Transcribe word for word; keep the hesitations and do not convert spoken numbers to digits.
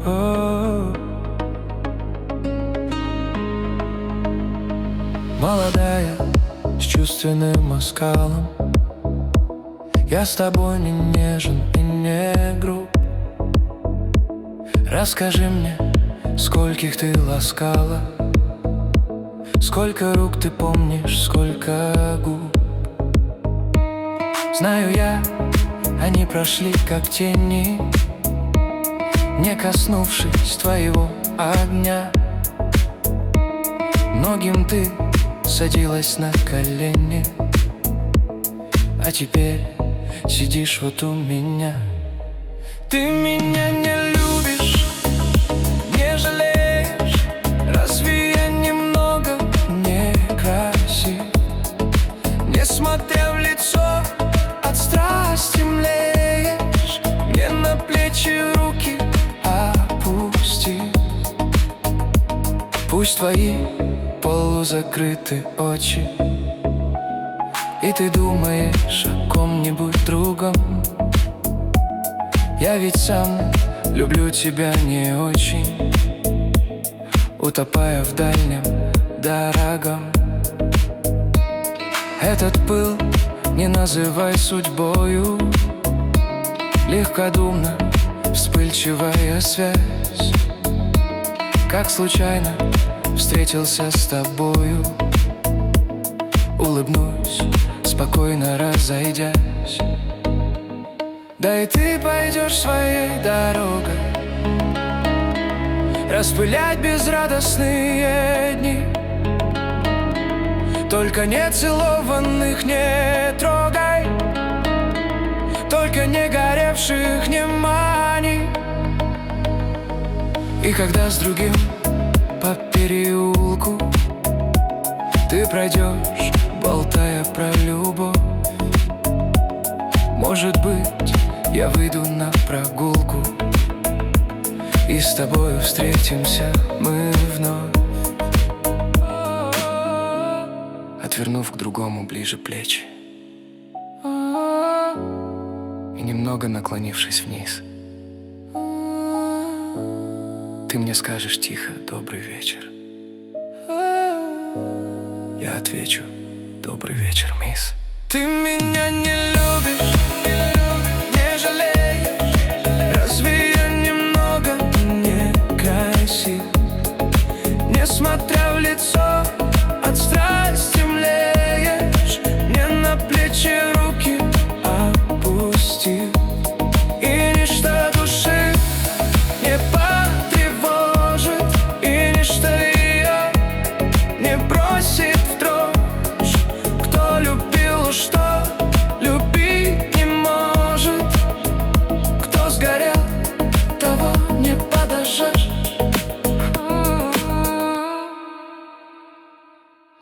О-о-о. Молодая, с чувственным оскалом, я с тобой не нежен и не груб. Расскажи мне, скольких ты ласкала, сколько рук ты помнишь, сколько губ. Знаю я, они прошли как тени, не коснувшись твоего огня. Многим ты садилась на колени, а теперь сидишь вот у меня. Ты меня не любишь, не жалеешь. Разве я немного не красив? Несмотря в лицо, от страсти млеешь. Мне на плечи руки опусти. Пусть твои полузакрыты очи, и ты думаешь о ком-нибудь другом. Я ведь сам люблю тебя не очень, утопая в дальнем дорогом. Этот пыл не называй судьбою, легкодумно вспыльчивая связь. Как случайно встретился с тобою, улыбнусь, спокойно разойдясь. Да и ты пойдешь своей дорогой, распылять безрадостные дни. Только нецелованных не трогай, только не горевших не мани. И когда с другим по переулку ты пройдешь, болтая про любовь, может быть, я выйду на прогулку, и с тобою встретимся мы вновь, отвернув к другому ближе плечи и немного наклонившись вниз. Ты мне скажешь тихо: добрый вечер. Я отвечу: добрый вечер, мисс. Ты меня не любишь,